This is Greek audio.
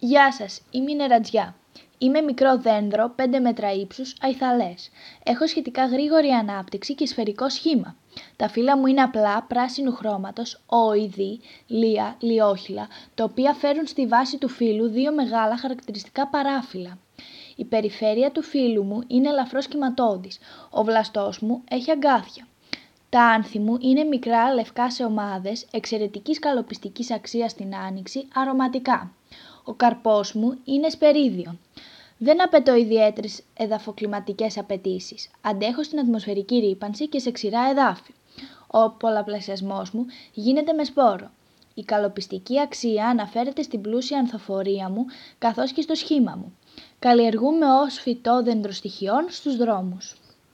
Γεια σας, είμαι η Νερατζιά. Είμαι μικρό δένδρο 5 μέτρα ύψους, αϊθαλές. Έχω σχετικά γρήγορη ανάπτυξη και σφαιρικό σχήμα. Τα φύλλα μου είναι απλά, πράσινου χρώματος, όηδη, λία, λιόχυλα, τα οποία φέρουν στη βάση του φύλλου δύο μεγάλα χαρακτηριστικά παράφυλλα. Η περιφέρεια του φύλλου μου είναι ελαφρώς κυματώδης. Ο βλαστός μου έχει αγκάθια. Τα άνθη μου είναι μικρά, λευκά σε ομάδες, εξαιρετικής καλοπιστικής αξίας στην άνοιξη, αρωματικά. Ο καρπός μου είναι σπερίδιο. Δεν απαιτώ ιδιαίτερες εδαφοκλιματικές απαιτήσεις. Αντέχω στην ατμοσφαιρική ρύπανση και σε ξηρά εδάφη. Ο πολλαπλασιασμός μου γίνεται με σπόρο. Η καλοπιστική αξία αναφέρεται στην πλούσια ανθοφορία μου καθώς και στο σχήμα μου. Καλλιεργούμε ως φυτό δεντροστοιχειών στους δρόμους.